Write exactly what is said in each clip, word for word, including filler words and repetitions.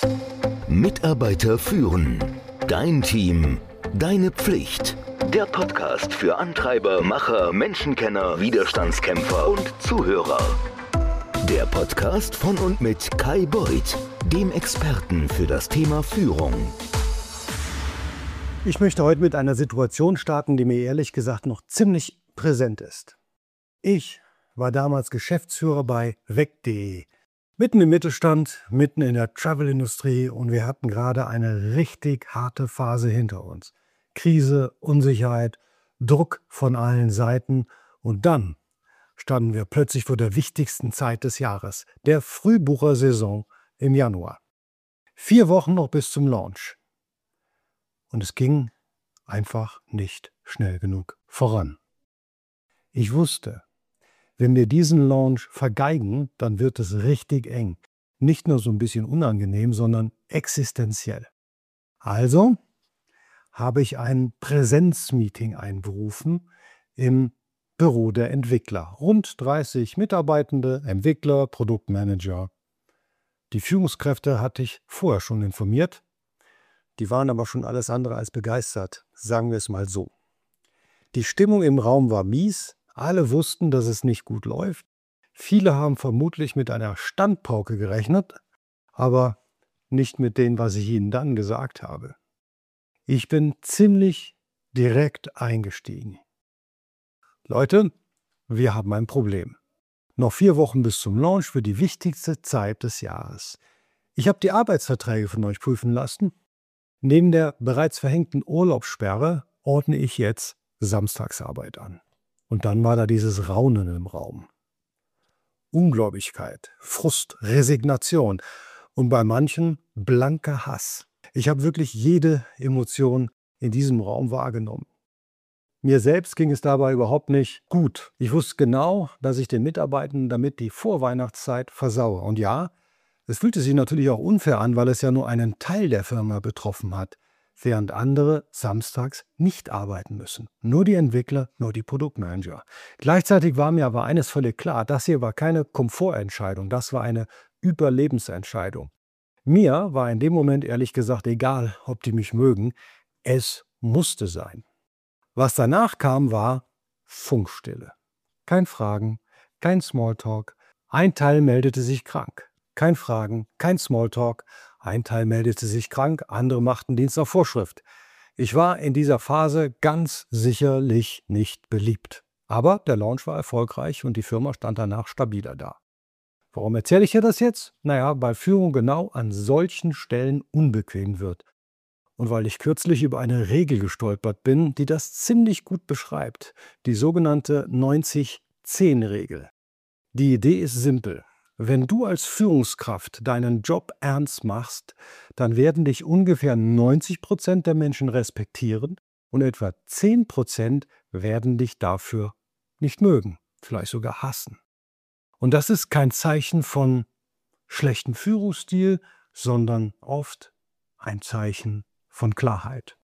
Mitarbeiter führen. Dein Team. Deine Pflicht. Der Podcast für Antreiber, Macher, Menschenkenner, Widerstandskämpfer und Zuhörer. Der Podcast von und mit Kai Beuth, dem Experten für das Thema Führung. Ich möchte heute mit einer Situation starten, die mir ehrlich gesagt noch ziemlich präsent ist. Ich war damals Geschäftsführer bei weg punkt de. Mitten im Mittelstand, mitten in der Travel-Industrie, und wir hatten gerade eine richtig harte Phase hinter uns. Krise, Unsicherheit, Druck von allen Seiten, und dann standen wir plötzlich vor der wichtigsten Zeit des Jahres, der Frühbuchersaison im Januar. Vier Wochen noch bis zum Launch. Und es ging einfach nicht schnell genug voran. Ich wusste, wenn wir diesen Launch vergeigen, dann wird es richtig eng. Nicht nur so ein bisschen unangenehm, sondern existenziell. Also habe ich ein Präsenzmeeting einberufen im Büro der Entwickler. Rund dreißig Mitarbeitende, Entwickler, Produktmanager. Die Führungskräfte hatte ich vorher schon informiert. Die waren aber schon alles andere als begeistert, sagen wir es mal so. Die Stimmung im Raum war mies. Alle wussten, dass es nicht gut läuft. Viele haben vermutlich mit einer Standpauke gerechnet, aber nicht mit dem, was ich ihnen dann gesagt habe. Ich bin ziemlich direkt eingestiegen. Leute, wir haben ein Problem. Noch vier Wochen bis zum Launch für die wichtigste Zeit des Jahres. Ich habe die Arbeitsverträge von euch prüfen lassen. Neben der bereits verhängten Urlaubssperre ordne ich jetzt Samstagsarbeit an. Und dann war da dieses Raunen im Raum. Ungläubigkeit, Frust, Resignation und bei manchen blanker Hass. Ich habe wirklich jede Emotion in diesem Raum wahrgenommen. Mir selbst ging es dabei überhaupt nicht gut. Ich wusste genau, dass ich den Mitarbeitenden damit die Vorweihnachtszeit versaue. Und ja, es fühlte sich natürlich auch unfair an, weil es ja nur einen Teil der Firma betroffen hat, während andere samstags nicht arbeiten müssen. Nur die Entwickler, nur die Produktmanager. Gleichzeitig war mir aber eines völlig klar: Das hier war keine Komfortentscheidung, das war eine Überlebensentscheidung. Mir war in dem Moment ehrlich gesagt egal, ob die mich mögen. Es musste sein. Was danach kam, war Funkstille. Kein Fragen, kein Smalltalk. Ein Teil meldete sich krank. Kein Fragen, kein Smalltalk. Ein Teil meldete sich krank, andere machten Dienst auf Vorschrift. Ich war in dieser Phase ganz sicherlich nicht beliebt. Aber der Launch war erfolgreich und die Firma stand danach stabiler da. Warum erzähle ich dir das jetzt? Naja, weil Führung genau an solchen Stellen unbequem wird. Und weil ich kürzlich über eine Regel gestolpert bin, die das ziemlich gut beschreibt. Die sogenannte neunzig zehn Regel. Die Idee ist simpel. Wenn du als Führungskraft deinen Job ernst machst, dann werden dich ungefähr neunzig Prozent der Menschen respektieren und etwa zehn Prozent werden dich dafür nicht mögen, vielleicht sogar hassen. Und das ist kein Zeichen von schlechtem Führungsstil, sondern oft ein Zeichen von Klarheit.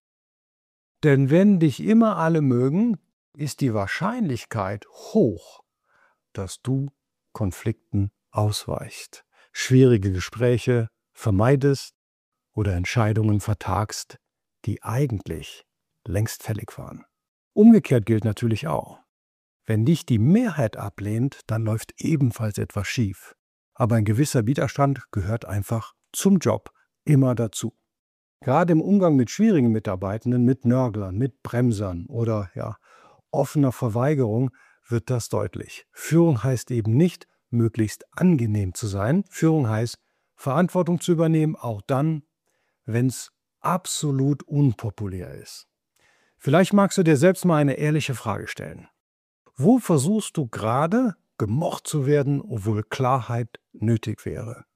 Denn wenn dich immer alle mögen, ist die Wahrscheinlichkeit hoch, dass du Konflikten ausweicht, schwierige Gespräche vermeidest oder Entscheidungen vertagst, die eigentlich längst fällig waren. Umgekehrt gilt natürlich auch. Wenn dich die Mehrheit ablehnt, dann läuft ebenfalls etwas schief. Aber ein gewisser Widerstand gehört einfach zum Job immer dazu. Gerade im Umgang mit schwierigen Mitarbeitenden, mit Nörglern, mit Bremsern oder ja, offener Verweigerung wird das deutlich. Führung heißt eben nicht, möglichst angenehm zu sein. Führung heißt, Verantwortung zu übernehmen, auch dann, wenn es absolut unpopulär ist. Vielleicht magst du dir selbst mal eine ehrliche Frage stellen. Wo versuchst du gerade, gemocht zu werden, obwohl Klarheit nötig wäre?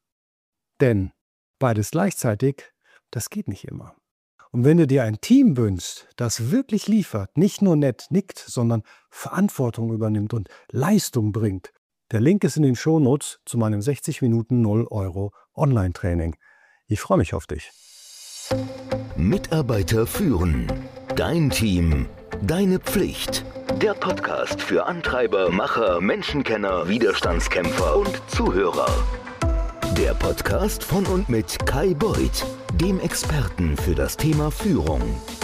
Denn beides gleichzeitig, das geht nicht immer. Und wenn du dir ein Team wünschst, das wirklich liefert, nicht nur nett nickt, sondern Verantwortung übernimmt und Leistung bringt, der Link ist in den Shownotes zu meinem sechzig Minuten null Euro Online-Training. Ich freue mich auf dich. Mitarbeiter führen. Dein Team. Deine Pflicht. Der Podcast für Antreiber, Macher, Menschenkenner, Widerstandskämpfer und Zuhörer. Der Podcast von und mit Kai Beuth, dem Experten für das Thema Führung.